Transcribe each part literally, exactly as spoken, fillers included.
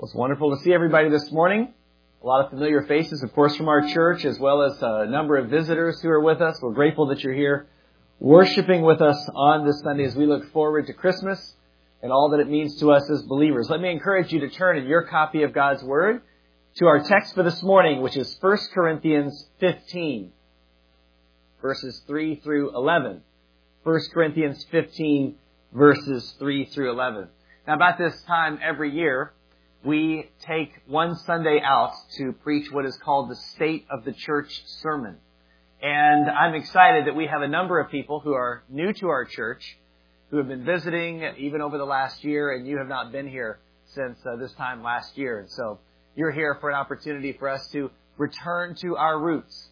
Well, it's wonderful to see everybody this morning. A lot of familiar faces, of course, from our church, as well as a number of visitors who are with us. We're grateful that you're here worshiping with us on this Sunday as we look forward to Christmas and all that it means to us as believers. Let me encourage you to turn in your copy of God's Word to our text for this morning, which is First Corinthians fifteen, verses three through eleven. First Corinthians fifteen, verses three through eleven. Now, about this time every year, we take one Sunday out to preach what is called the State of the Church Sermon. And I'm excited that we have a number of people who are new to our church, who have been visiting even over the last year, and you have not been here since uh, this time last year. And so you're here for an opportunity for us to return to our roots.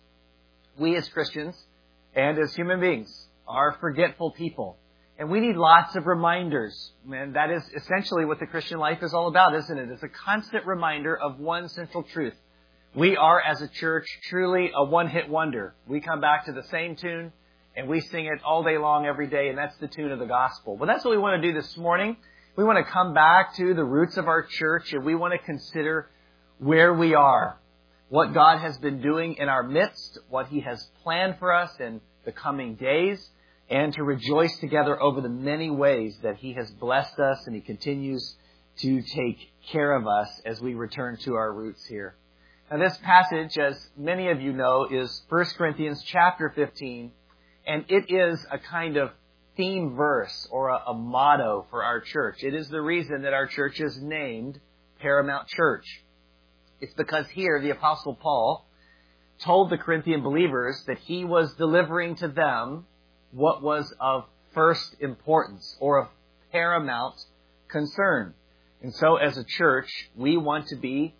We as Christians and as human beings are forgetful people. And we need lots of reminders. And that is essentially what the Christian life is all about, isn't it? It's a constant reminder of one central truth. We are, as a church, truly a one-hit wonder. We come back to the same tune, and we sing it all day long, every day, and that's the tune of the gospel. But that's what we want to do this morning. We want to come back to the roots of our church, and we want to consider where we are, what God has been doing in our midst, what He has planned for us in the coming days, and to rejoice together over the many ways that He has blessed us and He continues to take care of us as we return to our roots here. Now, this passage, as many of you know, is First Corinthians chapter fifteen, and it is a kind of theme verse or a, a motto for our church. It is the reason that our church is named Paramount Church. It's because here the Apostle Paul told the Corinthian believers that he was delivering to them what was of first importance or of paramount concern. And so as a church, we want to be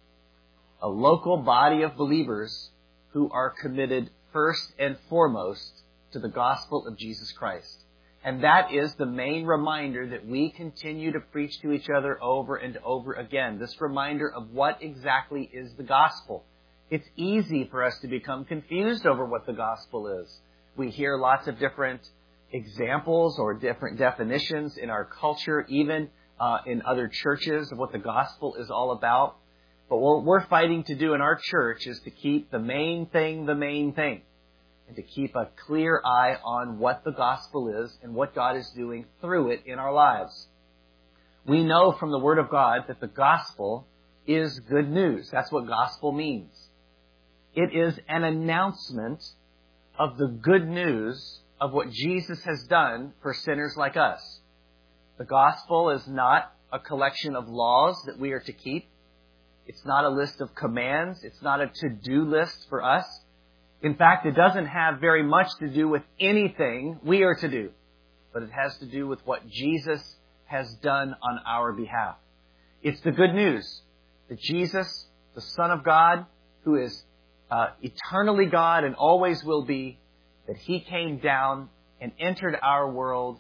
a local body of believers who are committed first and foremost to the gospel of Jesus Christ. And that is the main reminder that we continue to preach to each other over and over again. This reminder of what exactly is the gospel. It's easy for us to become confused over what the gospel is. We hear lots of different examples or different definitions in our culture, even uh, in other churches, of what the gospel is all about. But what we're fighting to do in our church is to keep the main thing the main thing, and to keep a clear eye on what the gospel is and what God is doing through it in our lives. We know from the Word of God that the gospel is good news. That's what gospel means. It is an announcement of the good news of what Jesus has done for sinners like us. The gospel is not a collection of laws that we are to keep. It's not a list of commands. It's not a to-do list for us. In fact, it doesn't have very much to do with anything we are to do, but it has to do with what Jesus has done on our behalf. It's the good news that Jesus, the Son of God, who is Uh, eternally God and always will be, that He came down and entered our world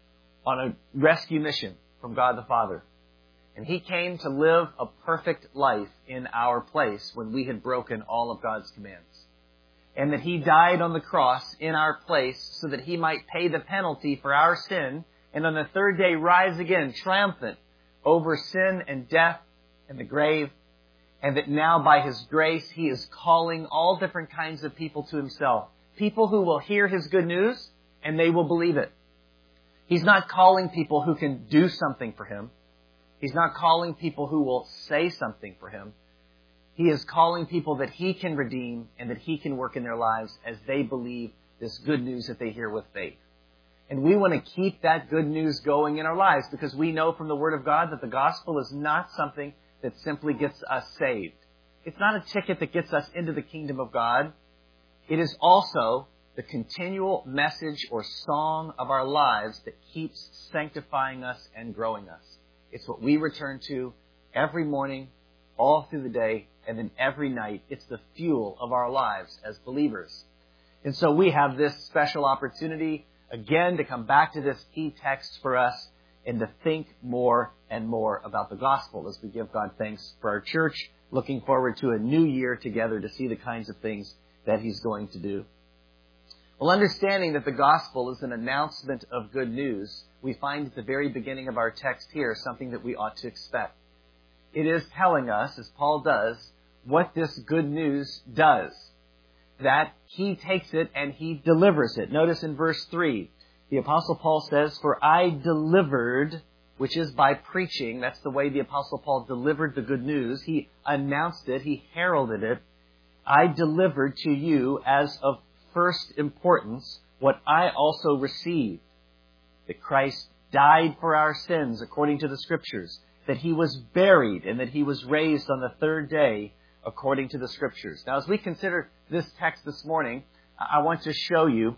on a rescue mission from God the Father. And He came to live a perfect life in our place when we had broken all of God's commands. And that He died on the cross in our place so that He might pay the penalty for our sin and on the third day rise again triumphant over sin and death and the grave. And that now by His grace, He is calling all different kinds of people to Himself. People who will hear His good news and they will believe it. He's not calling people who can do something for Him. He's not calling people who will say something for Him. He is calling people that He can redeem and that He can work in their lives as they believe this good news that they hear with faith. And we want to keep that good news going in our lives because we know from the Word of God that the gospel is not something that simply gets us saved. It's not a ticket that gets us into the kingdom of God. It is also the continual message or song of our lives that keeps sanctifying us and growing us. It's what we return to every morning, all through the day, and then every night. It's the fuel of our lives as believers. And so we have this special opportunity, again, to come back to this key text for us and to think more and more about the gospel as we give God thanks for our church, looking forward to a new year together to see the kinds of things that He's going to do. Well, understanding that the gospel is an announcement of good news, we find at the very beginning of our text here something that we ought to expect. it is telling us, as Paul does, what this good news does. That he takes it and he delivers it. Notice in verse three, the Apostle Paul says, "For I delivered," which is by preaching. That's the way the Apostle Paul delivered the good news. He announced it. He heralded it. "I delivered to you as of first importance what I also received, that Christ died for our sins according to the Scriptures, that he was buried, and that he was raised on the third day according to the Scriptures." Now, as we consider this text this morning, I want to show you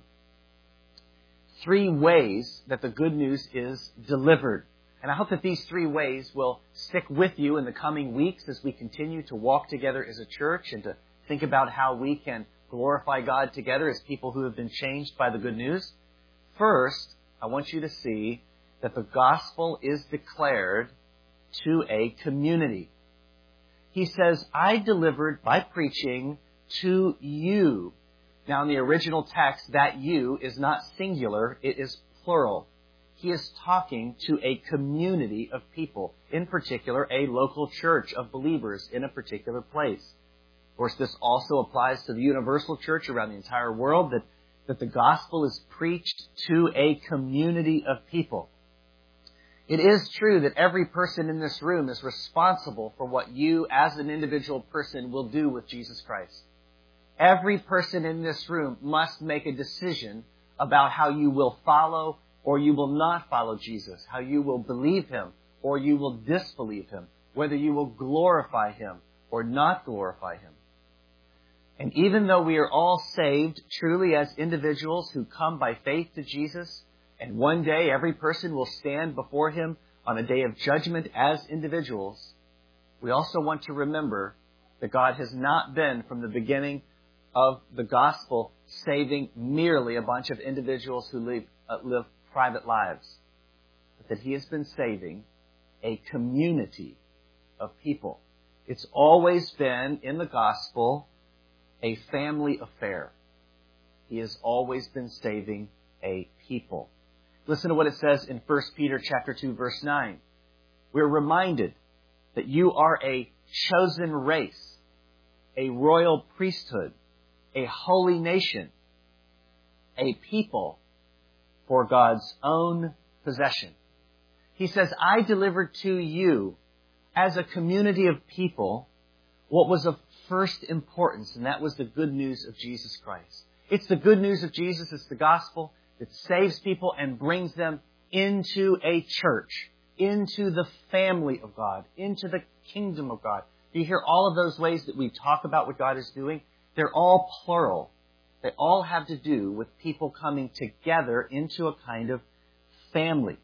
three ways that the good news is delivered. And I hope that these three ways will stick with you in the coming weeks as we continue to walk together as a church and to think about how we can glorify God together as people who have been changed by the good news. First, I want you to see that the gospel is declared to a community. He says, "I delivered by preaching to you." Now, in the original text, that "you" is not singular, it is plural. He is talking to a community of people, in particular, a local church of believers in a particular place. Of course, this also applies to the universal church around the entire world, that, that the gospel is preached to a community of people. It is true that every person in this room is responsible for what you, as an individual person, will do with Jesus Christ. Every person in this room must make a decision about how you will follow or you will not follow Jesus, how you will believe him or you will disbelieve him, whether you will glorify him or not glorify him. And even though we are all saved truly as individuals who come by faith to Jesus, and one day every person will stand before him on a day of judgment as individuals, we also want to remember that God has not been, from the beginning of the gospel, saving merely a bunch of individuals who live, uh, live private lives, but that he has been saving a community of people. It's always been, in the gospel, a family affair. He has always been saving a people. Listen to what it says in First Peter chapter two, verse nine. We're reminded that you are a chosen race, a royal priesthood, a holy nation, a people for God's own possession. He says, "I delivered to you as a community of people what was of first importance," and that was the good news of Jesus Christ. It's the good news of Jesus, it's the gospel that saves people and brings them into a church, into the family of God, into the kingdom of God. Do you hear all of those ways that we talk about what God is doing? They're all plural. They all have to do with people coming together into a kind of family.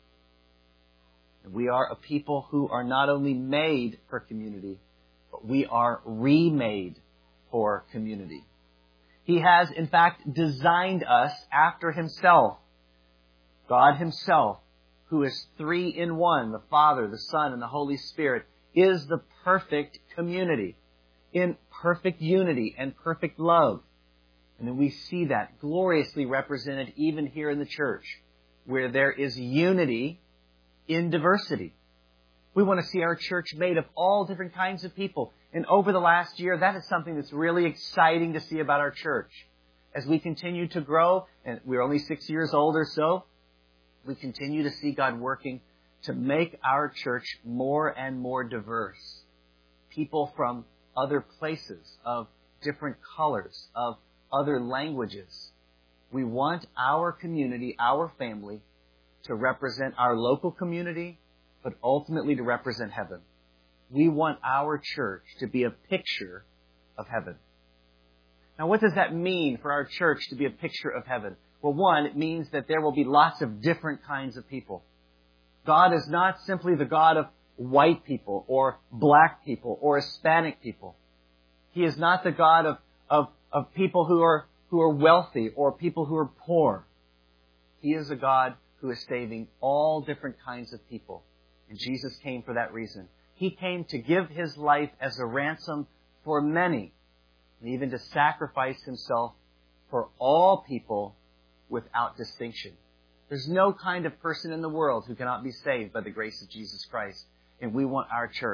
And we are a people who are not only made for community, but we are remade for community. He has, in fact, designed us after himself. God himself, who is three in one, the Father, the Son, and the Holy Spirit, is the perfect community in perfect unity and perfect love. And then we see that gloriously represented even here in the church, where there is unity in diversity. We want to see our church made of all different kinds of people. And over the last year, that is something that's really exciting to see about our church. As we continue to grow, and we're only six years old or so, we continue to see God working to make our church more and more diverse. People from other places, of different colors, of other languages. We want our community, our family, to represent our local community, but ultimately to represent heaven. We want our church to be a picture of heaven. Now, what does that mean for our church to be a picture of heaven? Well, one, it means that there will be lots of different kinds of people. God is not simply the God of white people or black people or Hispanic people. He is not the God of, of, of people who are, who are wealthy or people who are poor. He is a God who is saving all different kinds of people. And Jesus came for that reason. He came to give his life as a ransom for many, and even to sacrifice himself for all people without distinction. There's no kind of person in the world who cannot be saved by the grace of Jesus Christ. And we want our church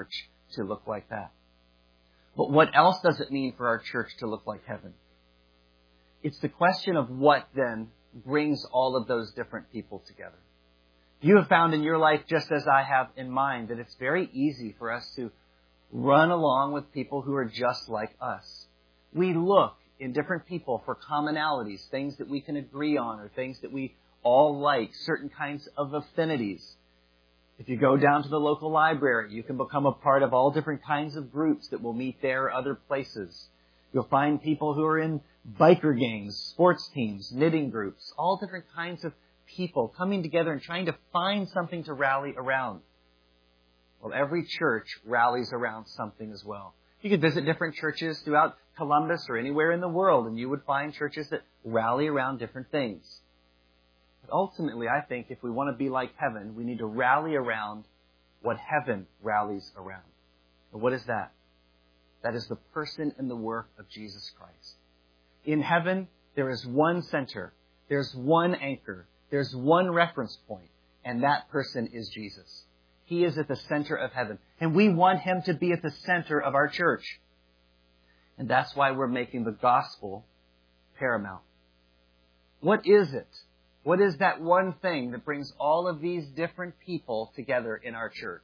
to look like that. But what else does it mean for our church to look like heaven? It's the question of what then brings all of those different people together. You have found in your life, just as I have in mine, that it's very easy for us to run along with people who are just like us. We look in different people for commonalities, things that we can agree on, or things that we all like, certain kinds of affinities. If you go down to the local library, you can become a part of all different kinds of groups that will meet there or other places. You'll find people who are in biker gangs, sports teams, knitting groups, all different kinds of people coming together and trying to find something to rally around. Well, every church rallies around something as well. You could visit different churches throughout Columbus or anywhere in the world, and you would find churches that rally around different things. But ultimately, I think if we want to be like heaven, we need to rally around what heaven rallies around. And what is that? That is the person and the work of Jesus Christ. In heaven, there is one center. There's one anchor. There's one reference point, and that person is Jesus. He is at the center of heaven, and we want Him to be at the center of our church. And that's why we're making the gospel paramount. What is it? What is that one thing that brings all of these different people together in our church?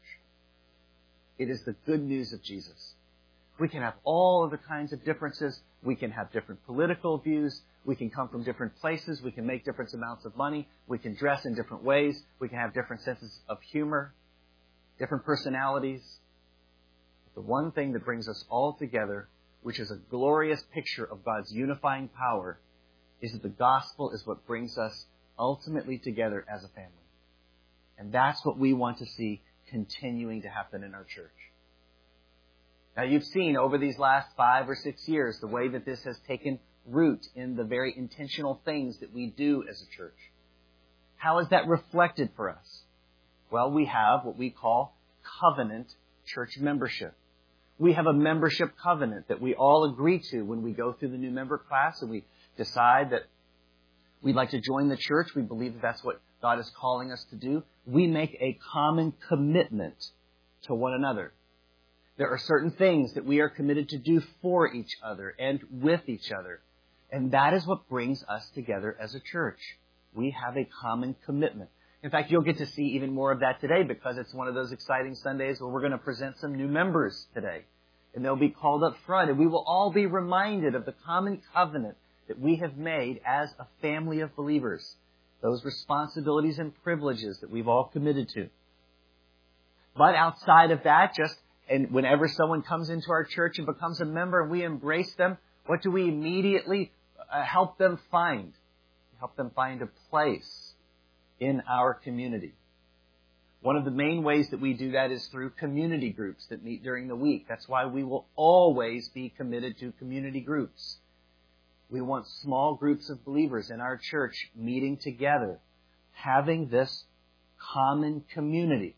It is the good news of Jesus. We can have all of the kinds of differences. We can have different political views. We can come from different places. We can make different amounts of money. We can dress in different ways. We can have different senses of humor, different personalities. But the one thing that brings us all together, which is a glorious picture of God's unifying power, is that the gospel is what brings us ultimately together as a family. And that's what we want to see continuing to happen in our church. Now, you've seen over these last five or six years the way that this has taken root in the very intentional things that we do as a church. How is that reflected for us? Well, we have what we call covenant church membership. We have a membership covenant that we all agree to when we go through the new member class and we decide that we'd like to join the church. We believe that that's what God is calling us to do. We make a common commitment to one another. There are certain things that we are committed to do for each other and with each other. And that is what brings us together as a church. We have a common commitment. In fact, you'll get to see even more of that today because it's one of those exciting Sundays where we're going to present some new members today. And they'll be called up front, and we will all be reminded of the common covenant that we have made as a family of believers. Those responsibilities and privileges that we've all committed to. But outside of that, just and whenever someone comes into our church and becomes a member and we embrace them, what do we immediately uh, help them find? Help them find a place in our community. One of the main ways that we do that is through community groups that meet during the week. That's why we will always be committed to community groups. We want small groups of believers in our church meeting together, having this common community.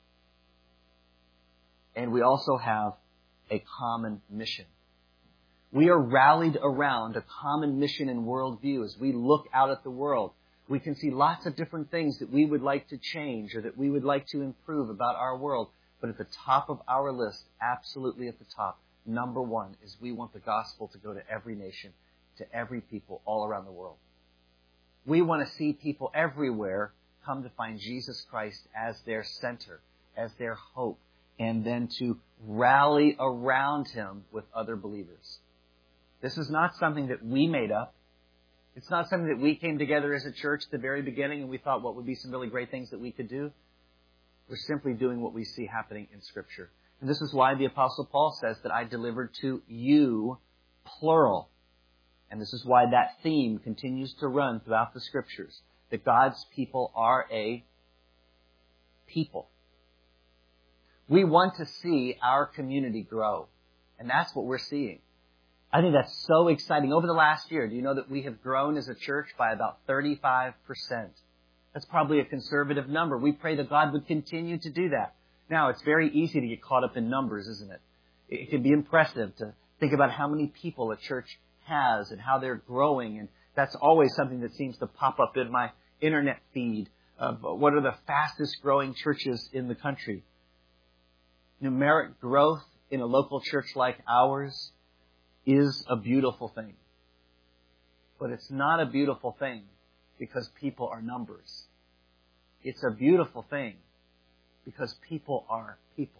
And we also have a common mission. We are rallied around a common mission and worldview. As we look out at the world, we can see lots of different things that we would like to change or that we would like to improve about our world. But at the top of our list, absolutely at the top, number one, is we want the gospel to go to every nation, to every people all around the world. We want to see people everywhere come to find Jesus Christ as their center, as their hope, and then to rally around Him with other believers. This is not something that we made up. It's not something that we came together as a church at the very beginning and we thought what would be some really great things that we could do. We're simply doing what we see happening in Scripture. And this is why the Apostle Paul says that I delivered to you, plural. And this is why that theme continues to run throughout the Scriptures, that God's people are a people. We want to see our community grow. And that's what we're seeing. I think that's so exciting. Over the last year, do you know that we have grown as a church by about thirty-five percent? That's probably a conservative number. We pray that God would continue to do that. Now, it's very easy to get caught up in numbers, isn't it? It can be impressive to think about how many people a church has and how they're growing. And that's always something that seems to pop up in my internet feed of what are the fastest growing churches in the country. numeric growth in a local church like ours is a beautiful thing. But it's not a beautiful thing because people are numbers. It's a beautiful thing because people are people.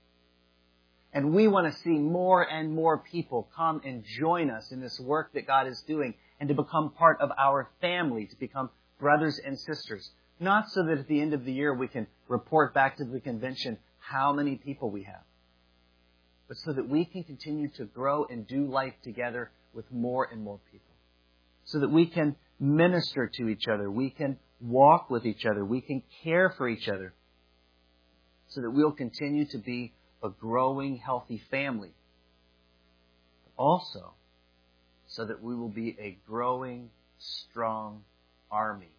And we want to see more and more people come and join us in this work that God is doing and to become part of our family, to become brothers and sisters. Not so that at the end of the year we can report back to the convention how many people we have, but so that we can continue to grow and do life together with more and more people. So that we can minister to each other, we can walk with each other, we can care for each other. So that we'll continue to be a growing, healthy family. But also, so that we will be a growing, strong army.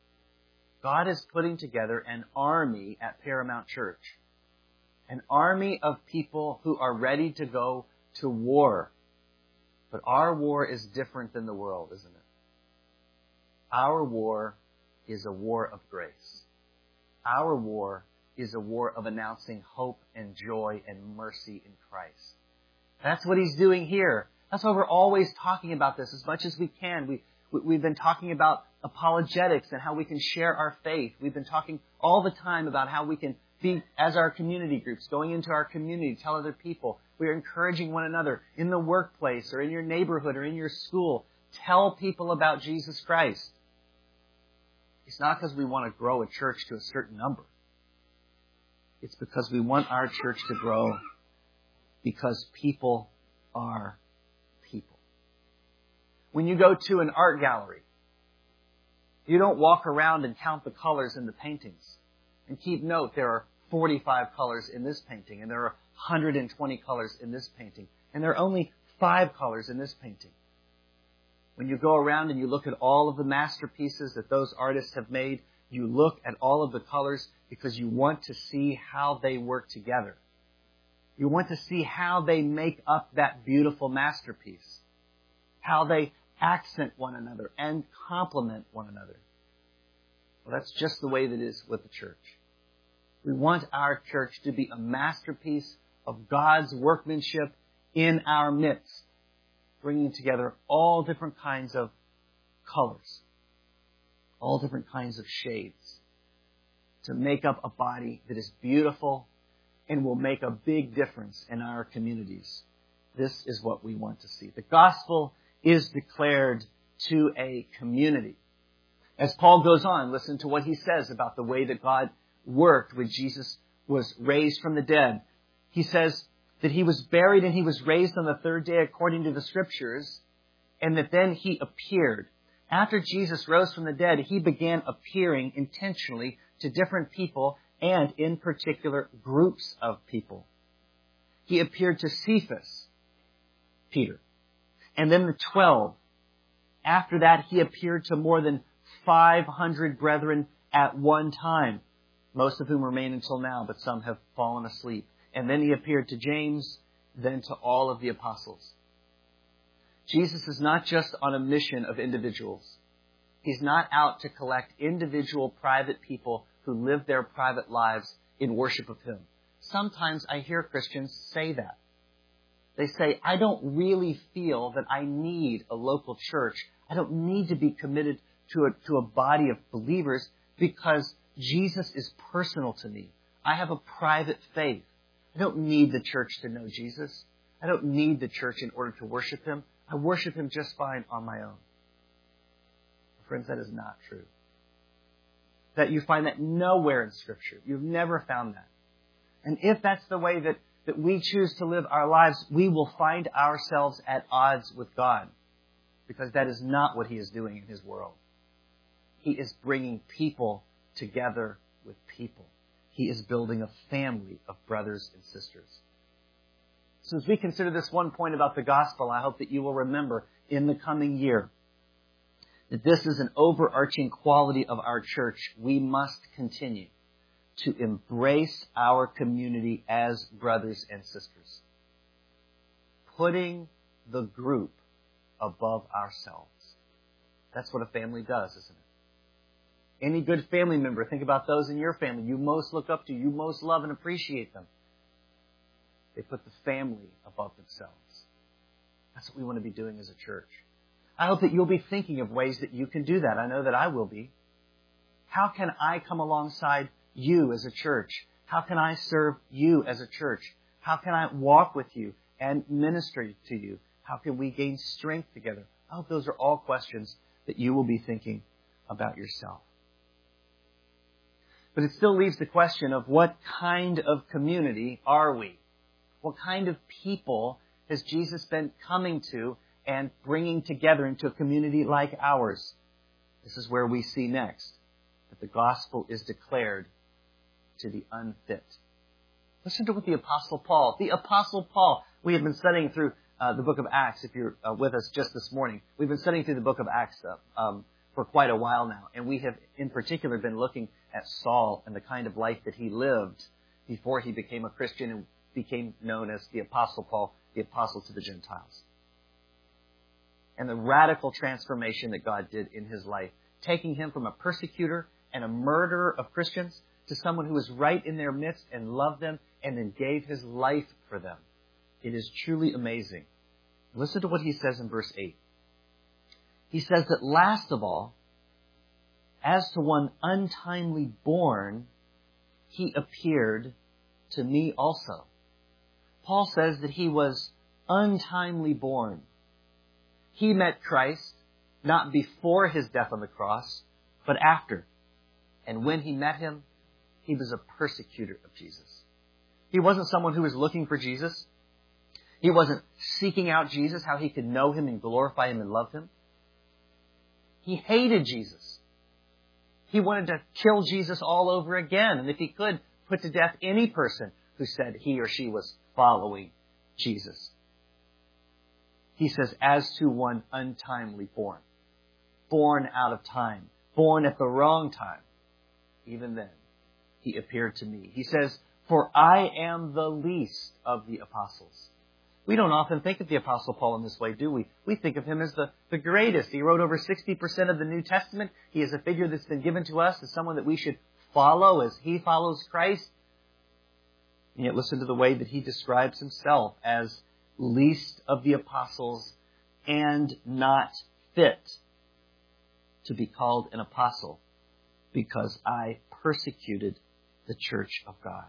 God is putting together an army at Paramount Church. An army of people who are ready to go to war. But our war is different than the world, isn't it? Our war is a war of grace. Our war is a war of announcing hope and joy and mercy in Christ. That's what He's doing here. That's why we're always talking about this as much as we can. We, we, we've been talking about apologetics and how we can share our faith. We've been talking all the time about how we can be, as our community groups, going into our community, tell other people. We are encouraging one another in the workplace or in your neighborhood or in your school. Tell people about Jesus Christ. It's not because we want to grow a church to a certain number. It's because we want our church to grow because people are people. When you go to an art gallery, you don't walk around and count the colors in the paintings and keep note there are forty-five colors in this painting and there are one hundred twenty colors in this painting and there are only five colors in this painting. When you go around and you look at all of the masterpieces that those artists have made, you look at all of the colors because you want to see how they work together. You want to see how they make up that beautiful masterpiece. How they accent one another and complement one another. Well, that's just the way that it is with the church. We want our church to be a masterpiece of God's workmanship in our midst, bringing together all different kinds of colors, all different kinds of shades, to make up a body that is beautiful and will make a big difference in our communities. This is what we want to see. The gospel is declared to a community. As Paul goes on, listen to what he says about the way that God worked when Jesus was raised from the dead. He says that He was buried and He was raised on the third day according to the Scriptures, and that then He appeared. After Jesus rose from the dead, He began appearing intentionally to different people and in particular groups of people. He appeared to Cephas, Peter, and then the twelve. After that, He appeared to more than five hundred brethren at one time, most of whom remain until now, but some have fallen asleep. And then He appeared to James, then to all of the apostles. Jesus is not just on a mission of individuals. He's not out to collect individual private people who live their private lives in worship of Him. Sometimes I hear Christians say that. They say, I don't really feel that I need a local church. I don't need to be committed to a, to a body of believers because Jesus is personal to me. I have a private faith. I don't need the church to know Jesus. I don't need the church in order to worship Him. I worship Him just fine on my own. Friends, that is not true. That you find that nowhere in Scripture. You've never found that. And if that's the way that, that we choose to live our lives, we will find ourselves at odds with God. Because that is not what He is doing in His world. He is bringing people together with people. He is building a family of brothers and sisters. So as we consider this one point about the gospel, I hope that you will remember in the coming year that this is an overarching quality of our church. We must continue to embrace our community as brothers and sisters, putting the group above ourselves. That's what a family does, isn't it? Any good family member, think about those in your family you most look up to, you most love and appreciate them. They put the family above themselves. That's what we want to be doing as a church. I hope that you'll be thinking of ways that you can do that. I know that I will be. How can I come alongside you as a church? How can I serve you as a church? How can I walk with you and minister to you? How can we gain strength together? I hope those are all questions that you will be thinking about yourself. But it still leaves the question of what kind of community are we? What kind of people has Jesus been coming to and bringing together into a community like ours? This is where we see next that the gospel is declared to the unfit. Listen to what the Apostle Paul, the Apostle Paul, we have been studying through uh, the book of Acts, if you're uh, with us just this morning. We've been studying through the book of Acts uh, um, for quite a while now, and we have in particular been looking at Saul and the kind of life that he lived before he became a Christian and became known as the Apostle Paul, the apostle to the Gentiles. And the radical transformation that God did in his life, taking him from a persecutor and a murderer of Christians to someone who was right in their midst and loved them and then gave his life for them. It is truly amazing. Listen to what he says in verse eight. He says that last of all, as to one untimely born, he appeared to me also. Paul says that he was untimely born. He met Christ not before his death on the cross, but after. And when he met him, he was a persecutor of Jesus. He wasn't someone who was looking for Jesus. He wasn't seeking out Jesus, how he could know him and glorify him and love him. He hated Jesus. He wanted to kill Jesus all over again. And if he could, put to death any person who said he or she was following Jesus. He says, as to one untimely born, born out of time, born at the wrong time, even then, he appeared to me. He says, for I am the least of the apostles. We don't often think of the Apostle Paul in this way, do we? We think of him as the, the greatest. He wrote over sixty percent of the New Testament. He is a figure that's been given to us as someone that we should follow as he follows Christ. And yet listen to the way that he describes himself as least of the apostles and not fit to be called an apostle because I persecuted the church of God.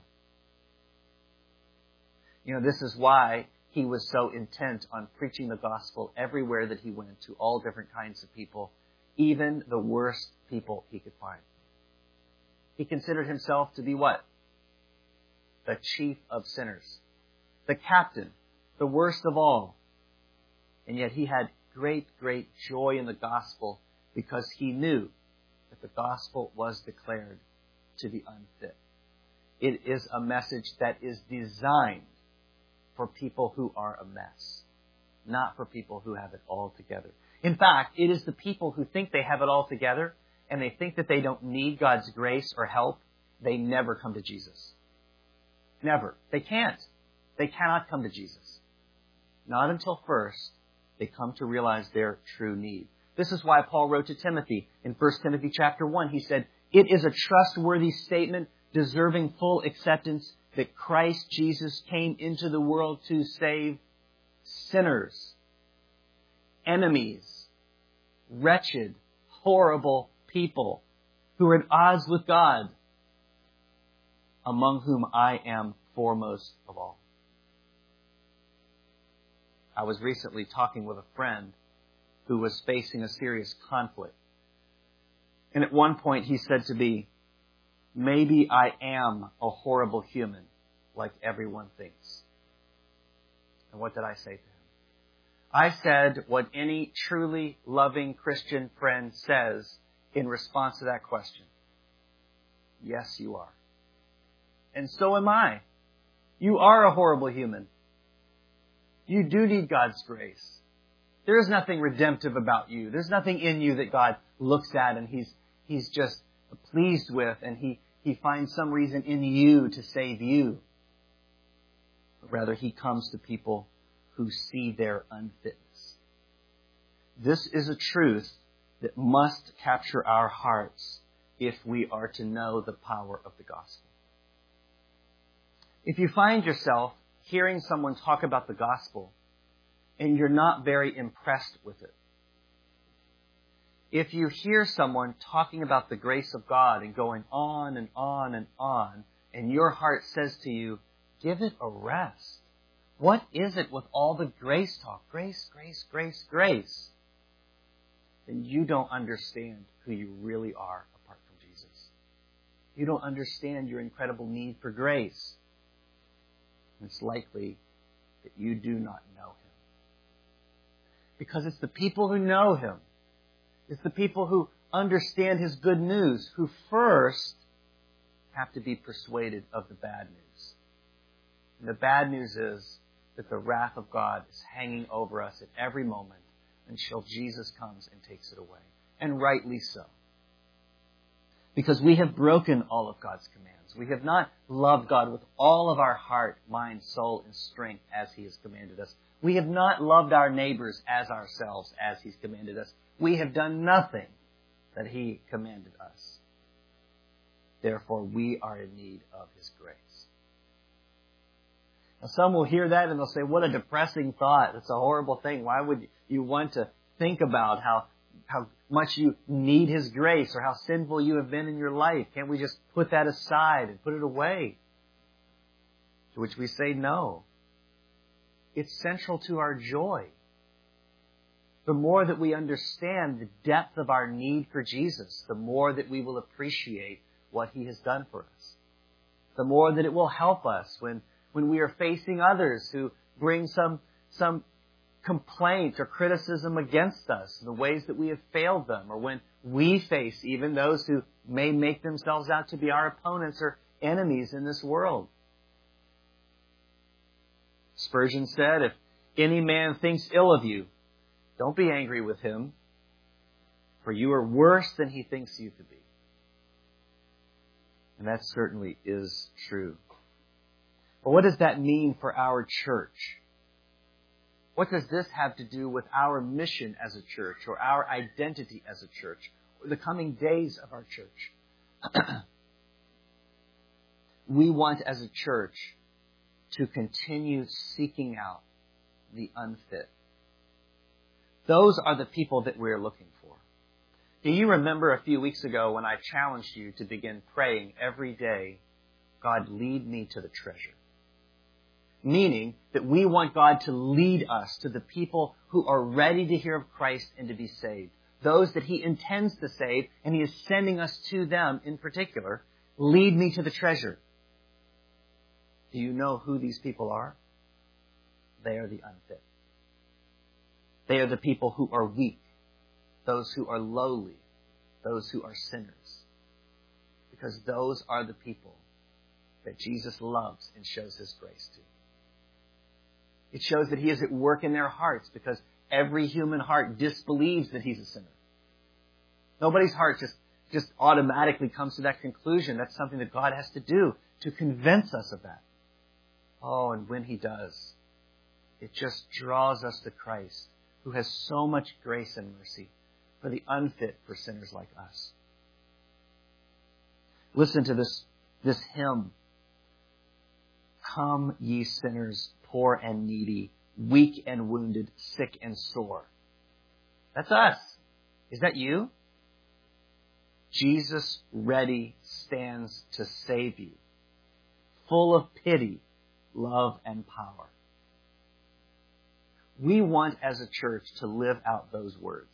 You know, this is why he was so intent on preaching the gospel everywhere that he went to all different kinds of people, even the worst people he could find. He considered himself to be what? The chief of sinners, the captain, the worst of all. And yet he had great, great joy in the gospel because he knew that the gospel was declared to the unfit. It is a message that is designed for people who are a mess, not for people who have it all together. In fact, it is the people who think they have it all together and they think that they don't need God's grace or help. They never come to Jesus. Never. They can't. They cannot come to Jesus. Not until first they come to realize their true need. This is why Paul wrote to Timothy in First Timothy chapter one. He said, it is a trustworthy statement deserving full acceptance that Christ Jesus came into the world to save sinners, enemies, wretched, horrible people who are at odds with God, among whom I am foremost of all. I was recently talking with a friend who was facing a serious conflict. And at one point he said to me, maybe I am a horrible human like everyone thinks. And what did I say to him? I said what any truly loving Christian friend says in response to that question. Yes, you are. And so am I. You are a horrible human. You do need God's grace. There is nothing redemptive about you. There's nothing in you that God looks at and He's He's just pleased with, and He, he finds some reason in you to save you. But rather, He comes to people who see their unfitness. This is a truth that must capture our hearts if we are to know the power of the gospel. If you find yourself hearing someone talk about the gospel and you're not very impressed with it. If you hear someone talking about the grace of God and going on and on and on, and your heart says to you, give it a rest. What is it with all the grace talk? Grace, grace, grace, grace. Then you don't understand who you really are apart from Jesus. You don't understand your incredible need for grace. And it's likely that you do not know Him. Because it's the people who know Him, it's the people who understand His good news, who first have to be persuaded of the bad news. And the bad news is that the wrath of God is hanging over us at every moment until Jesus comes and takes it away. And rightly so. Because we have broken all of God's commands. We have not loved God with all of our heart, mind, soul, and strength as He has commanded us. We have not loved our neighbors as ourselves as He's commanded us. We have done nothing that He commanded us. Therefore, we are in need of His grace. Now, some will hear that and they'll say, what a depressing thought. It's a horrible thing. Why would you want to think about how, how much you need His grace or how sinful you have been in your life? Can't we just put that aside and put it away? To which we say, no. It's central to our joy. The more that we understand the depth of our need for Jesus, the more that we will appreciate what He has done for us. The more that it will help us when When we are facing others who bring some, some complaint or criticism against us, the ways that we have failed them, or when we face even those who may make themselves out to be our opponents or enemies in this world. Spurgeon said, if any man thinks ill of you, don't be angry with him, for you are worse than he thinks you to be. And that certainly is true. But what does that mean for our church? What does this have to do with our mission as a church, or our identity as a church, or the coming days of our church? We want as a church to continue seeking out the unfit. Those are the people that we're looking for. Do you remember a few weeks ago when I challenged you to begin praying every day, God, lead me to the treasure? Meaning that we want God to lead us to the people who are ready to hear of Christ and to be saved. Those that He intends to save, and He is sending us to them in particular. Lead me to the treasure. Do you know who these people are? They are the unfit. They are the people who are weak, those who are lowly, those who are sinners. Because those are the people that Jesus loves and shows His grace to. It shows that He is at work in their hearts, because every human heart disbelieves that He's a sinner. Nobody's heart just, just automatically comes to that conclusion. That's something that God has to do to convince us of that. Oh, and when He does, it just draws us to Christ, who has so much grace and mercy for the unfit, for sinners like us. Listen to this, this hymn. Come, ye sinners, poor and needy, weak and wounded, sick and sore. That's us. Is that you? Jesus ready stands to save you, full of pity, love, and power. We want as a church to live out those words.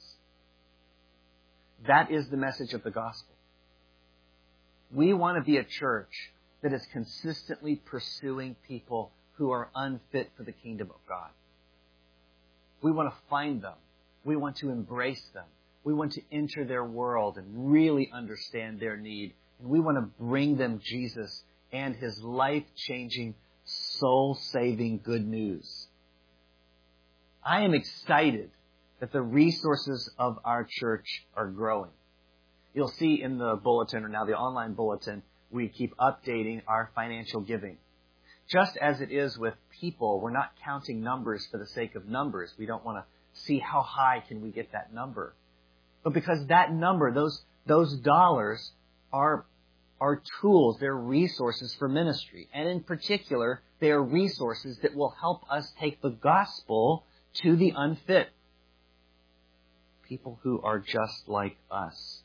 That is the message of the gospel. We want to be a church that is consistently pursuing people who are unfit for the kingdom of God. We want to find them. We want to embrace them. We want to enter their world and really understand their need. And we want to bring them Jesus and His life-changing, soul-saving good news. I am excited that the resources of our church are growing. You'll see in the bulletin, or now the online bulletin, we keep updating our financial giving. Just as it is with people, we're not counting numbers for the sake of numbers. We don't want to see how high can we get that number. But because that number, those, those dollars are, are tools, they're resources for ministry. And in particular, They are resources that will help us take the gospel to the unfit. People who are just like us.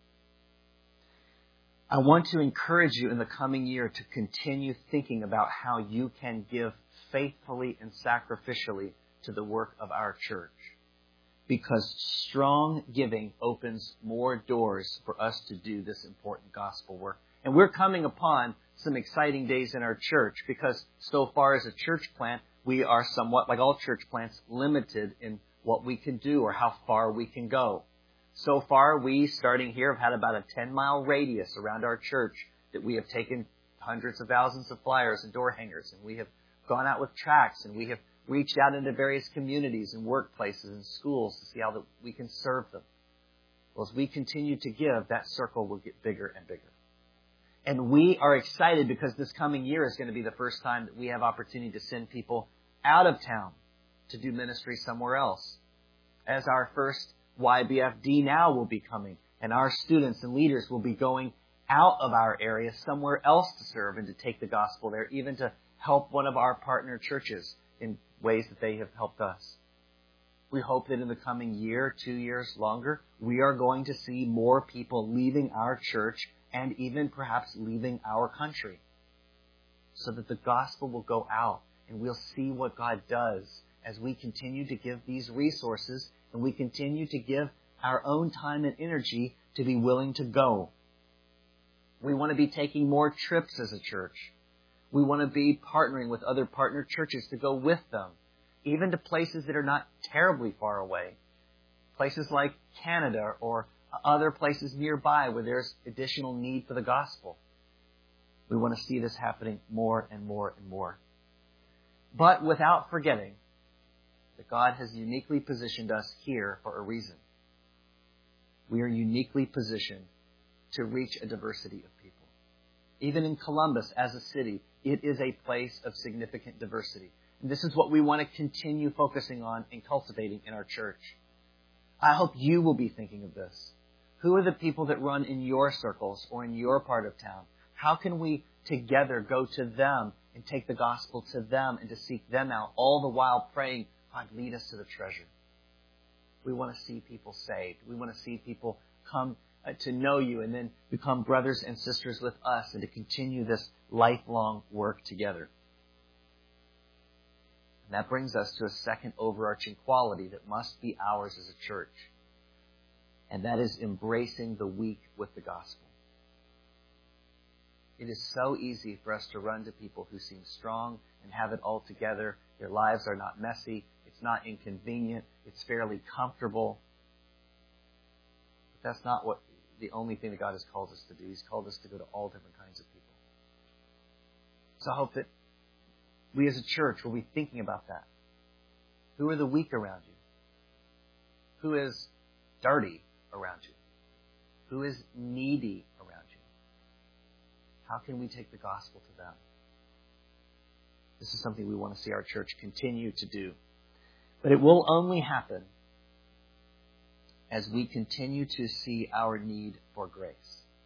I want to encourage you in the coming year to continue thinking about how you can give faithfully and sacrificially to the work of our church. Because strong giving opens more doors for us to do this important gospel work. And we're coming upon some exciting days in our church because so far as a church plant, we are somewhat, like all church plants, limited in what we can do or how far we can go. So far, we, starting here, have had about a ten-mile radius around our church that we have taken hundreds of thousands of flyers and door hangers, and we have gone out with tracts, and we have reached out into various communities and workplaces and schools to see how that we can serve them. Well, as we continue to give, that circle will get bigger and bigger. And we are excited because this coming year is going to be the first time that we have opportunity to send people out of town to do ministry somewhere else. As our first Y B F D Now will be coming, and our students and leaders will be going out of our area somewhere else to serve and to take the gospel there, even to help one of our partner churches in ways that they have helped us. We hope that in the coming year, two years longer, we are going to see more people leaving our church and even perhaps leaving our country, so that the gospel will go out and we'll see what God does as we continue to give these resources and we continue to give our own time and energy to be willing to go. We want to be taking more trips as a church. We want to be partnering with other partner churches to go with them, even to places that are not terribly far away. Places like Canada or other places nearby where there's additional need for the gospel. We want to see this happening more and more and more. But without forgetting that God has uniquely positioned us here for a reason. We are uniquely positioned to reach a diversity of people. Even in Columbus as a city, it is a place of significant diversity. And this is what we want to continue focusing on and cultivating in our church. I hope you will be thinking of this. Who are the people that run in your circles or in your part of town? How can we together go to them and take the gospel to them and to seek them out, all the while praying, God, lead us to the treasure. We want to see people saved. We want to see people come uh, to know you and then become brothers and sisters with us and to continue this lifelong work together. And that brings us to a second overarching quality that must be ours as a church. And that is embracing the weak with the gospel. It is so easy for us to run to people who seem strong and have it all together. Their lives are not messy. It's not inconvenient. It's fairly comfortable. But that's not what the only thing that God has called us to do. He's called us to go to all different kinds of people. So I hope that we as a church will be thinking about that. Who are the weak around you? Who is dirty around you? Who is needy around you? How can we take the gospel to them? This is something we want to see our church continue to do. But it will only happen as we continue to see our need for grace.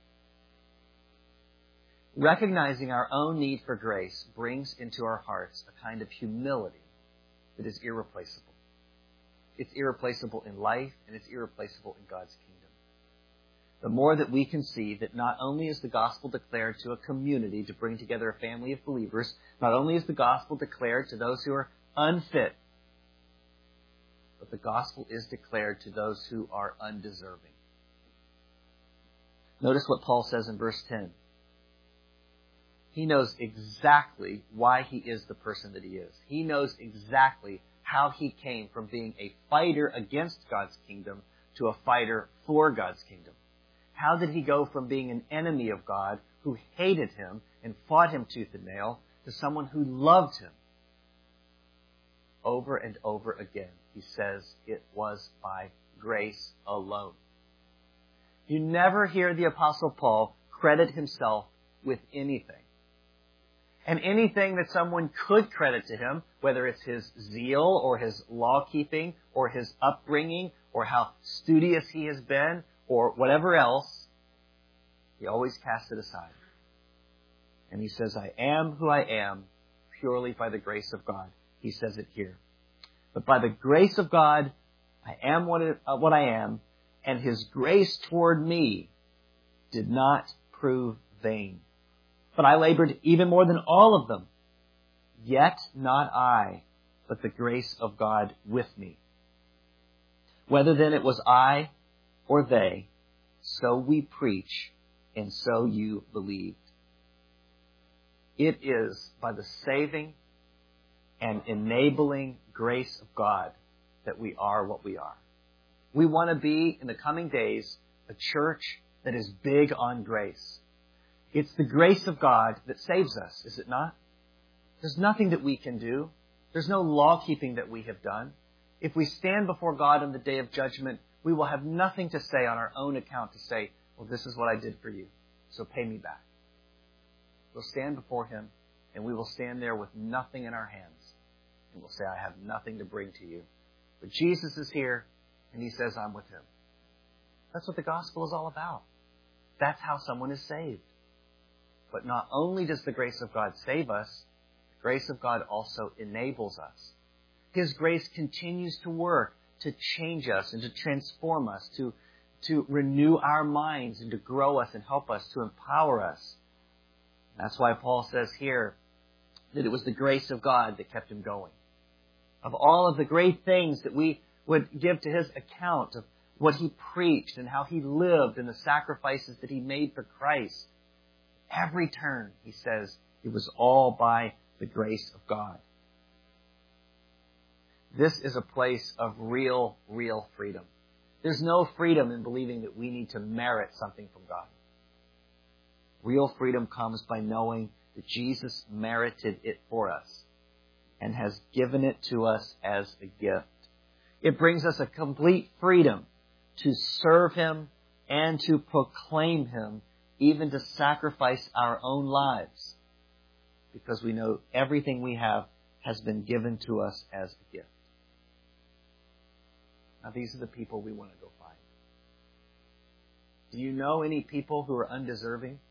Recognizing our own need for grace brings into our hearts a kind of humility that is irreplaceable. It's irreplaceable in life, and it's irreplaceable in God's kingdom. The more that we can see that not only is the gospel declared to a community to bring together a family of believers, not only is the gospel declared to those who are unfit, but the gospel is declared to those who are undeserving. Notice what Paul says in verse ten. He knows exactly why he is the person that he is. He knows exactly how he came from being a fighter against God's kingdom to a fighter for God's kingdom. How did he go from being an enemy of God who hated him and fought him tooth and nail to someone who loved him? Over and over again, he says it was by grace alone. You never hear the Apostle Paul credit himself with anything. And anything that someone could credit to him, whether it's his zeal or his law-keeping or his upbringing or how studious he has been or whatever else, he always casts it aside. And he says, I am who I am purely by the grace of God. He says it here. But by the grace of God, I am what, it, uh, what I am, and His grace toward me did not prove vain. But I labored even more than all of them. Yet not I, but the grace of God with me. Whether then it was I or they, so we preach, and so you believed. It is by the saving and enabling grace of God that we are what we are. We want to be, in the coming days, a church that is big on grace. It's the grace of God that saves us, is it not? There's nothing that we can do. There's no law-keeping that we have done. If we stand before God on the day of judgment, we will have nothing to say on our own account to say, well, this is what I did for you, so pay me back. We'll stand before Him, and we will stand there with nothing in our hands. And we'll say, I have nothing to bring to you. But Jesus is here, and He says, I'm with Him. That's what the gospel is all about. That's how someone is saved. But not only does the grace of God save us, the grace of God also enables us. His grace continues to work to change us and to transform us, to, to renew our minds and to grow us and help us, to empower us. That's why Paul says here that it was the grace of God that kept him going. Of all of the great things that we would give to his account of what he preached and how he lived and the sacrifices that he made for Christ, every turn, he says, it was all by the grace of God. This is a place of real, real freedom. There's no freedom in believing that we need to merit something from God. Real freedom comes by knowing that Jesus merited it for us and has given it to us as a gift. It brings us a complete freedom to serve Him and to proclaim Him, even to sacrifice our own lives, because we know everything we have has been given to us as a gift. Now, these are the people we want to go find. Do you know any people who are undeserving?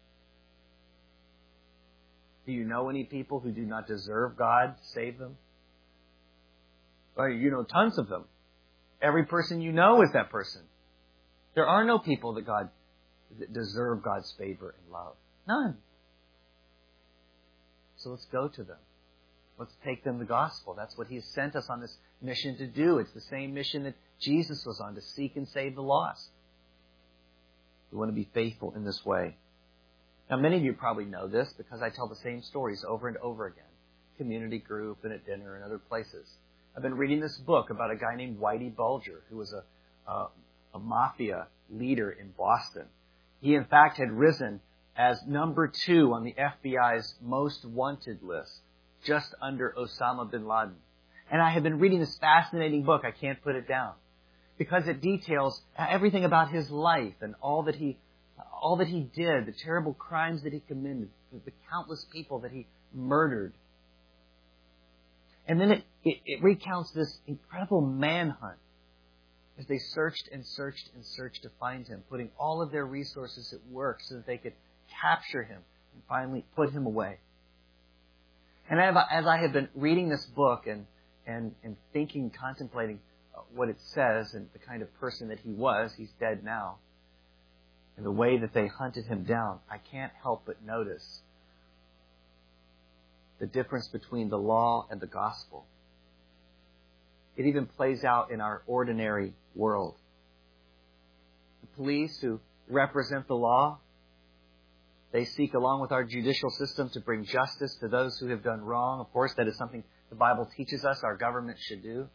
Do you know any people who do not deserve God to save them? Well, you know tons of them. Every person you know is that person. There are no people that God that deserve God's favor and love. None. So let's go to them. Let's take them the gospel. That's what He sent us on this mission to do. It's the same mission that Jesus was on, to seek and save the lost. We want to be faithful in this way. Now, many of you probably know this because I tell the same stories over and over again. Community group and at dinner and other places. I've been reading this book about a guy named Whitey Bulger, who was a, a, a mafia leader in Boston. He, in fact, had risen as number two on the F B I's most wanted list, just under Osama bin Laden. And I have been reading this fascinating book. I can't put it down because it details everything about his life and all that he, all that he did, the terrible crimes that he committed, the countless people that he murdered. And then it, it, it recounts this incredible manhunt as they searched and searched and searched to find him, putting all of their resources at work so that they could capture him and finally put him away. And as I have been reading this book and, and, and thinking, contemplating what it says and the kind of person that he was, he's dead now, and the way that they hunted him down, I can't help but notice the difference between the law and the gospel. It even plays out in our ordinary world. The police who represent the law, they seek, along with our judicial system, to bring justice to those who have done wrong. Of course, that is something the Bible teaches us our government should do.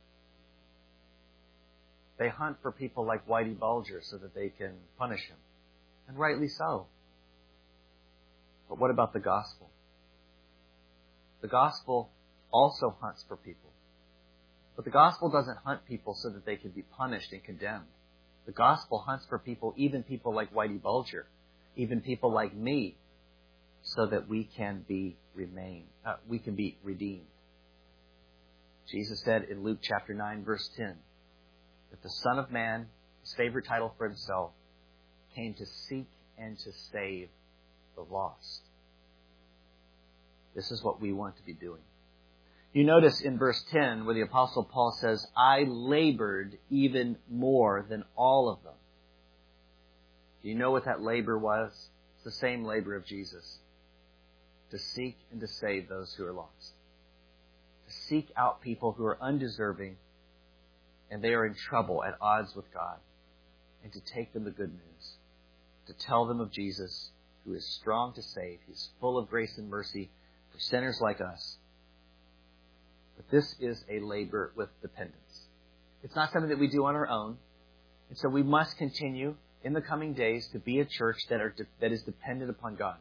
They hunt for people like Whitey Bulger so that they can punish him. And rightly so. But what about the gospel? The gospel also hunts for people. But the gospel doesn't hunt people so that they can be punished and condemned. The gospel hunts for people, even people like Whitey Bulger, even people like me, so that we can be remain, uh, we can be redeemed. Jesus said in Luke chapter nine, verse ten, that the Son of Man, his favorite title for himself, came to seek and to save the lost. this is what we want to be doing. You notice in verse ten where the Apostle Paul says, I labored even more than all of them. Do you know what that labor was? It's the same labor of Jesus. To seek and to save those who are lost. To seek out people who are undeserving and they are in trouble, at odds with God. And to take them the good news. To tell them of Jesus, who is strong to save. He's full of grace and mercy for sinners like us. But this is a labor with dependence. It's not something that we do on our own. And so we must continue in the coming days to be a church that are de- that is dependent upon God.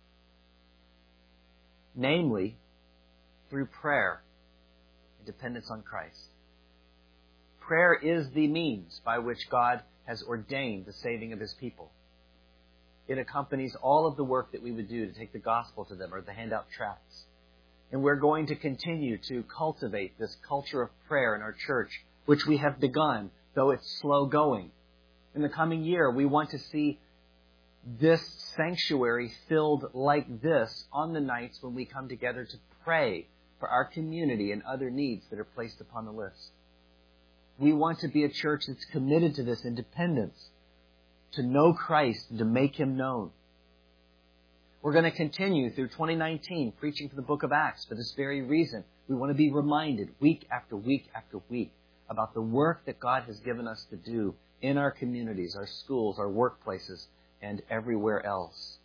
Namely, through prayer and dependence on Christ. Prayer is the means by which God has ordained the saving of His people. It accompanies all of the work that we would do to take the gospel to them or to hand out tracts. And we're going to continue to cultivate this culture of prayer in our church, which we have begun, though it's slow going. In the coming year, we want to see this sanctuary filled like this on the nights when we come together to pray for our community and other needs that are placed upon the list. We want to be a church that's committed to this independence, to know Christ and to make Him known. We're going to continue through twenty nineteen preaching through the book of Acts for this very reason. We want to be reminded week after week after week about the work that God has given us to do in our communities, our schools, our workplaces, and everywhere else.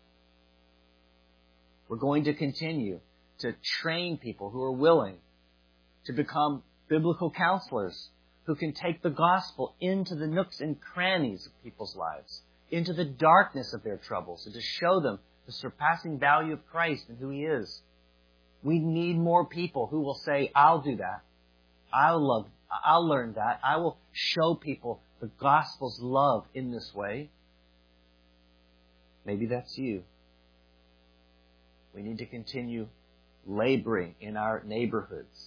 We're going to continue to train people who are willing to become biblical counselors who can take the gospel into the nooks and crannies of people's lives, into the darkness of their troubles, and to show them the surpassing value of Christ and who He is. We need more people who will say, I'll do that. I'll love, I'll learn that. I will show people the gospel's love in this way. Maybe that's you. We need to continue laboring in our neighborhoods.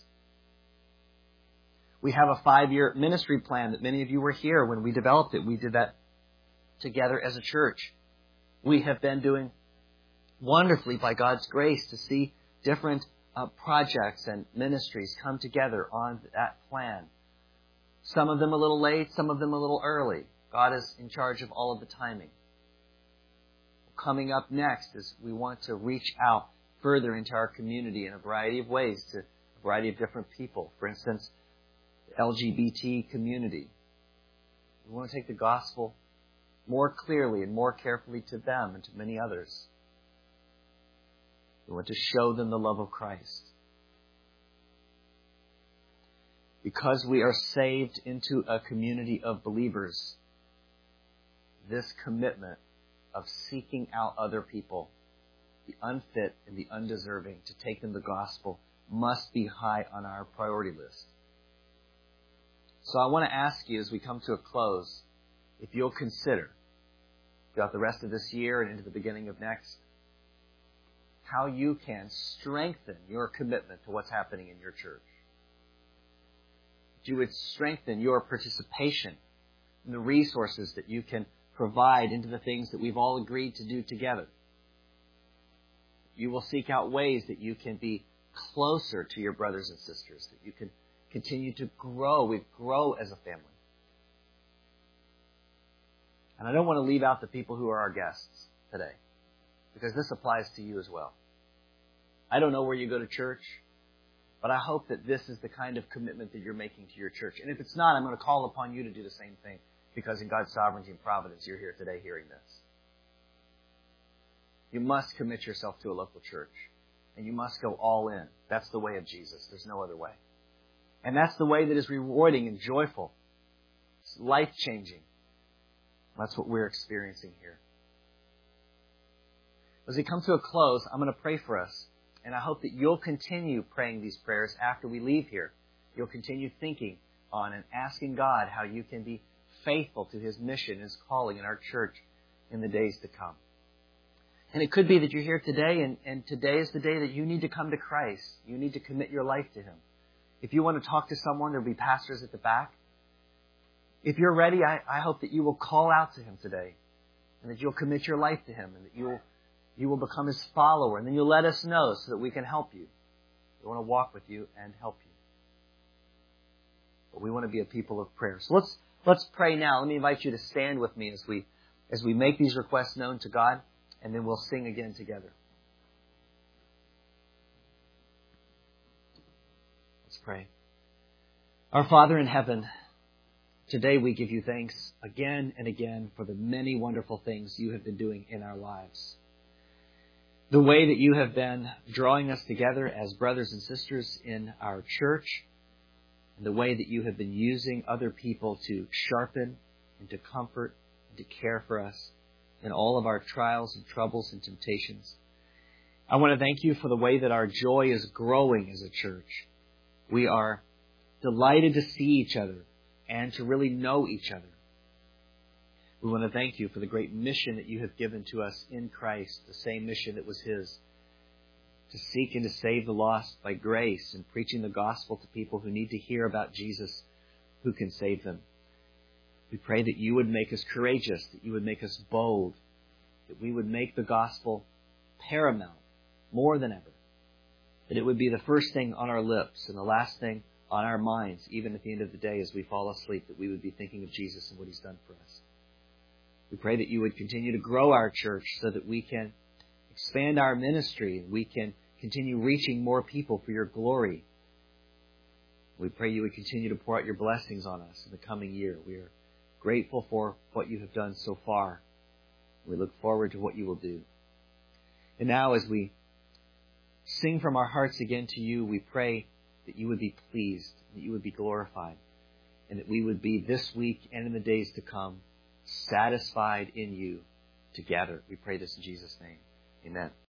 We have a five-year ministry plan that many of you were here when we developed it. We did that together as a church. We have been doing wonderfully by God's grace to see different uh, projects and ministries come together on that plan. Some of them a little late, some of them a little early. God is in charge of all of the timing. Coming up next is we want to reach out further into our community in a variety of ways to a variety of different people. For instance, the L G B T community. We want to take the gospel more clearly and more carefully to them and to many others. We want to show them the love of Christ. Because we are saved into a community of believers, this commitment of seeking out other people, the unfit and the undeserving, to take them the gospel, must be high on our priority list. So I want to ask you as we come to a close, if you'll consider, throughout the rest of this year and into the beginning of next, how you can strengthen your commitment to what's happening in your church. That you would strengthen your participation in the resources that you can provide into the things that we've all agreed to do together. You will seek out ways that you can be closer to your brothers and sisters, that you can continue to grow. We grow as a family. And I don't want to leave out the people who are our guests today, because this applies to you as well. I don't know where you go to church, but I hope that this is the kind of commitment that you're making to your church. And if it's not, I'm going to call upon you to do the same thing, because in God's sovereignty and providence, you're here today hearing this. You must commit yourself to a local church, and you must go all in. That's the way of Jesus. There's no other way. And that's the way that is rewarding and joyful. It's life-changing. That's what we're experiencing here. As we come to a close, I'm going to pray for us. And I hope that you'll continue praying these prayers after we leave here. You'll continue thinking on and asking God how you can be faithful to His mission, His calling in our church in the days to come. And it could be that you're here today, and, and today is the day that you need to come to Christ. You need to commit your life to Him. If you want to talk to someone, there'll be pastors at the back. If you're ready, I, I hope that you will call out to Him today, and that you'll commit your life to Him, and that you'll You will become His follower, and then you'll let us know so that we can help you. We want to walk with you and help you. But we want to be a people of prayer. So let's let's pray now. Let me invite you to stand with me as we as we make these requests known to God, and then we'll sing again together. Let's pray. Our Father in heaven, today we give you thanks again and again for the many wonderful things you have been doing in our lives. The way that you have been drawing us together as brothers and sisters in our church, and the way that you have been using other people to sharpen and to comfort and to care for us in all of our trials and troubles and temptations. I want to thank you for the way that our joy is growing as a church. We are delighted to see each other and to really know each other. We want to thank you for the great mission that you have given to us in Christ, the same mission that was His, to seek and to save the lost by grace and preaching the gospel to people who need to hear about Jesus, who can save them. We pray that you would make us courageous, that you would make us bold, that we would make the gospel paramount more than ever, that it would be the first thing on our lips and the last thing on our minds, even at the end of the day as we fall asleep, that we would be thinking of Jesus and what He's done for us. We pray that you would continue to grow our church so that we can expand our ministry and we can continue reaching more people for your glory. We pray you would continue to pour out your blessings on us in the coming year. We are grateful for what you have done so far. We look forward to what you will do. And now as we sing from our hearts again to you, we pray that you would be pleased, that you would be glorified, and that we would be this week and in the days to come satisfied in you together. We pray this in Jesus' name. Amen.